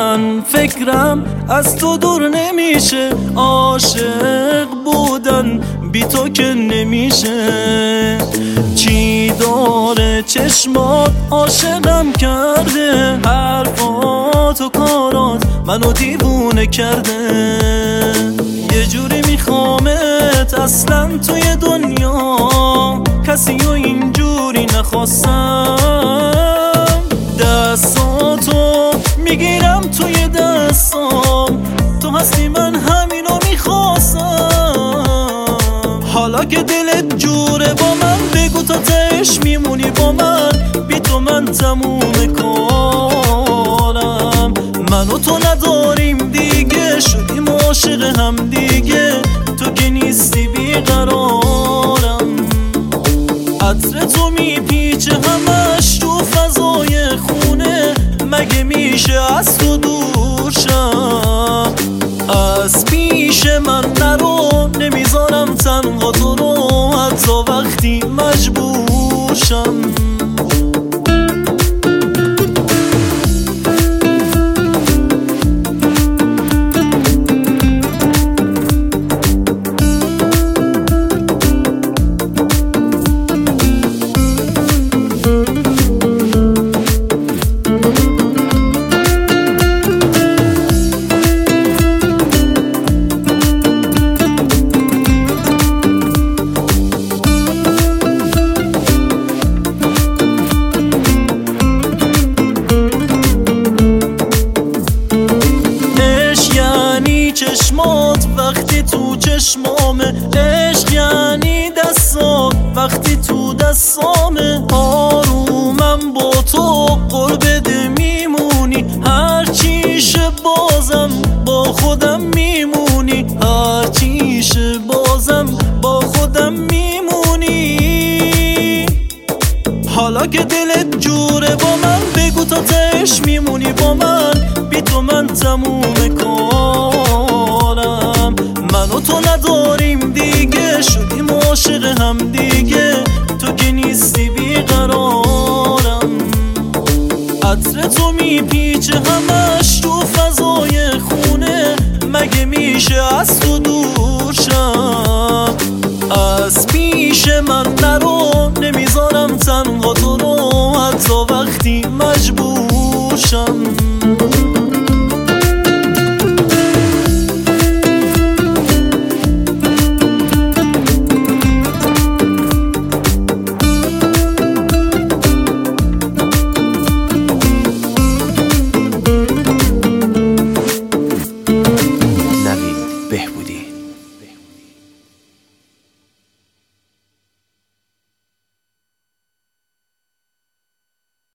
من فکرم از تو دور نمیشه، عاشق بودن بی تو که نمیشه. چی داره چشمات عاشقم کرده، حرفات و کارات منو دیوونه کرده. یه جوری میخوامت اصلا توی دنیا، کسی و اینجوری نخواستم. دستاتو میگیرم توی دستام، تو هستی من همینو میخواستم. حالا که دلت جوره با من بگو تا تهش میمونی با من، بی تو من تموم کارم. من و تو نداریم دیگه، شدیم عاشق هم دیگه، تو که نیستی بیقرارم. عطر تو میپیچه همش تو فضای خونه، مگه میشه از تو دور شم؟ از پیش من نرو، نمیذارم تنها تو رو، حتی وقتی مجبور شم. چشمات وقتی تو چشمامه، عشق یعنی دستات وقتی تو دستامه. آرومم با تو قربت میمونی، هر چیشه بازم با خودم میمونی، هر چیشه بازم با خودم میمونی. حالا که دلت جوره با من بگو تا تهش میمونی با من، بی تو من تموم کارم. من و تو نداریم دیگه، شدیم عاشق هم دیگه، تو که نیستی بیقرارم. عطر تو میپیچه همش تو فضای خونه، مگه میشه از تو دور شم؟ از پیش من نرو، نمیذارم تنها تو رو، حتی وقتی مجبور شم. نوید بهبودی.